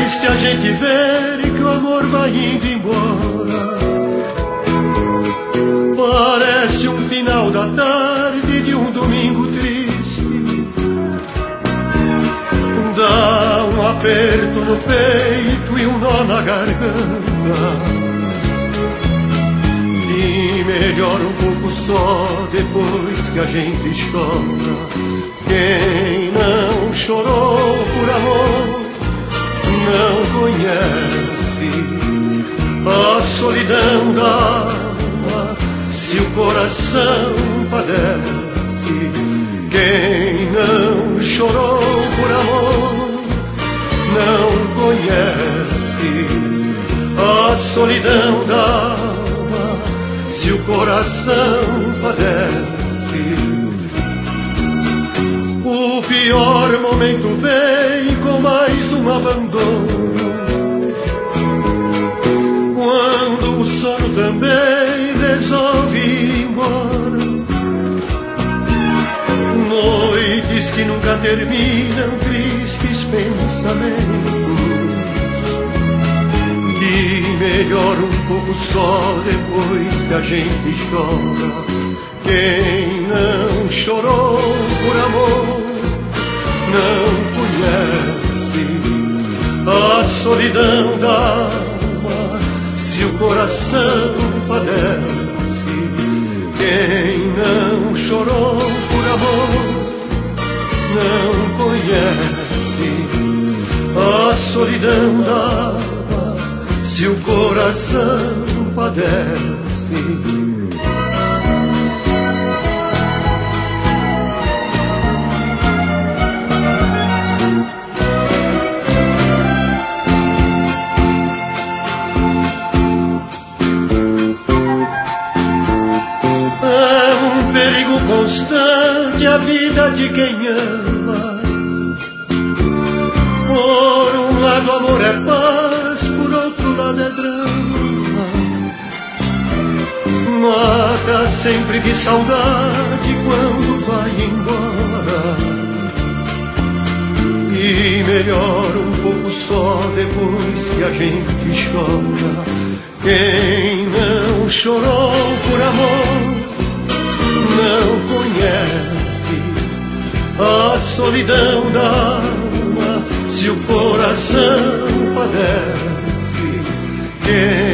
triste a gente ver que o amor vai indo embora. Parece um final da tarde de um domingo triste. Dá um aperto no peito e um nó na garganta. E melhora um pouco só depois que a gente chora. Quem não chorou por amor não conhece a solidão da alma, se o coração padece. Quem não chorou por amor não conhece a solidão da alma, se o coração padece. O pior momento vem com mais um abandono, quando o sono também resolve ir embora. Noites que nunca terminam, tristes pensamentos, que melhora um pouco só depois que a gente chora. Quem não chorou por amor não conhece a solidão da alma, se o coração padece. Quem não chorou por amor não conhece a solidão da alma, se o coração padece. Constante a vida de quem ama. Por um lado amor é paz, por outro lado é drama. Mata sempre de saudade quando vai embora. E melhora um pouco só depois que a gente chora. Quem não chorou por amor não conhece a solidão da alma, se o coração padece.